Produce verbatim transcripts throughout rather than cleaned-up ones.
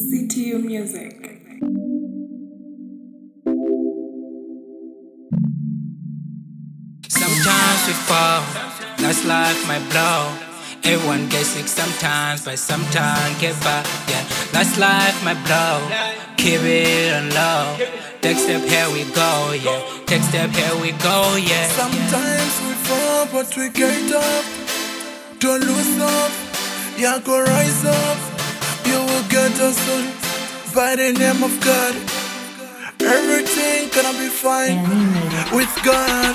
C T U Music. Sometimes we fall, that's life my blow. Everyone gets sick sometimes, but sometimes get by. Yeah, that's life my blow. Keep it on low. Next step, here we go. Yeah, next step, here we go. Yeah. Sometimes we fall, but we get up. Don't lose up. You go rise up. You will get us soon. By the name of God, everything gonna be fine with God.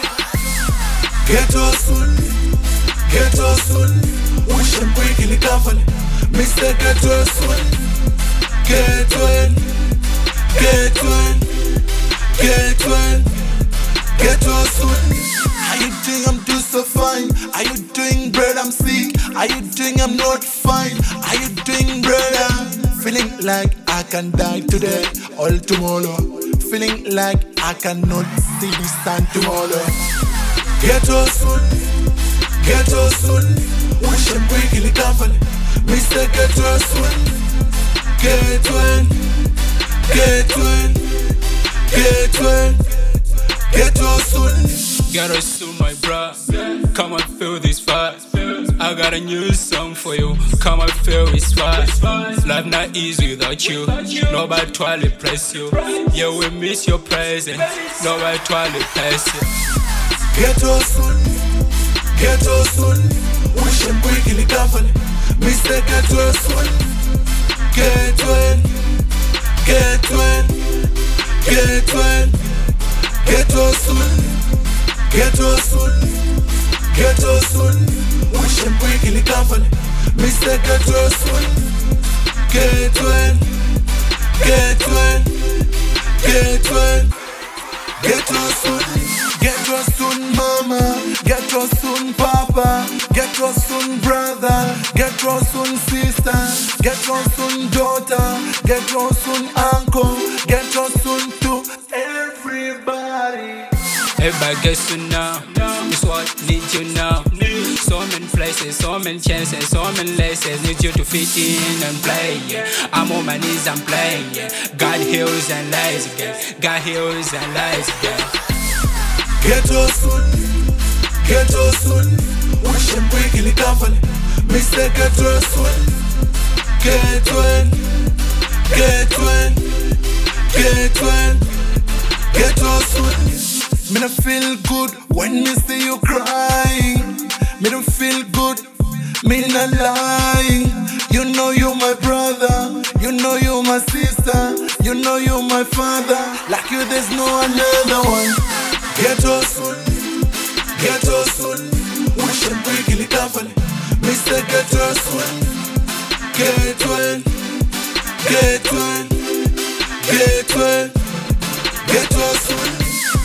Get us soon, get us soon. Wish and break in the coffin. Mister Get us soon. Get well, get well, get well, get us soon. How you doing? I'm doing so fine. Are you doing, brother? I'm sick. Are you doing? I'm not fine. Are you doing, brother? Feeling like I can die today or tomorrow. Feeling like I cannot see the sun tomorrow. Get us soon, get us soon. Wish and break in the coffin. Mister Get us soon. Get well, get well, get well, get us soon. Get us soon, my bro. Come and feel this vibe. I got a new song for you. Come and feel this vibe. Life not easy without you. Nobody try to replace you. Yeah, we miss your presence. Nobody try to replace you. Get us soon, get us soon. Wish and break in the coffin. Mister Get us soon. Get well, get well, get well, get us soon. Get us soon, get us soon. Wish and break in the coffin. Mister Get us soon. Get well, get well, get well, get us soon. Get us soon, mama. Get us soon, papa. Get us soon, brother. Get us soon, sister. Get us soon, daughter. Get us soon, uncle. Get us soon to everybody. Everybody gets to know. This what need you know. So many places, so many chances, so many laces. Need you to fit in and play. Yeah. I'm on my knees, I'm playing. Yeah. God heals and lies again. God heals and lies again. Get us soon, get us soon. Wish and break in the coffin. Mister Get us soon. Get well, get well, get well, get us soon. Me don't feel good when me see you crying. Me don't feel good, me not lying. You know you my brother, you know you my sister, you know you my father. Like you there's no another one. Get us soon, get us soon. Wish and break in the coffin. Mister Get us soon. Get well, get well, get well, get us soon.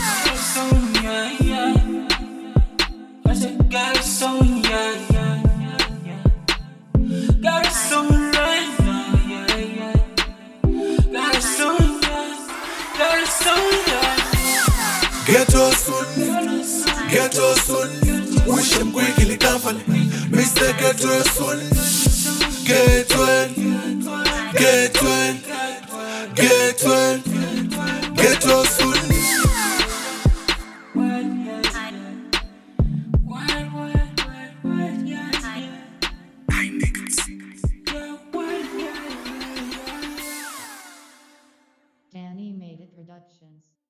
Got it so yeah, yeah, yeah, yeah. Got it so right now, yeah, yeah. Got it so yeah, got it so yeah. Get us soon, get us soon. Wish and break in the coffin. Mister Get us soon. Get well, get well, get well, get us soon. Danny made it productions.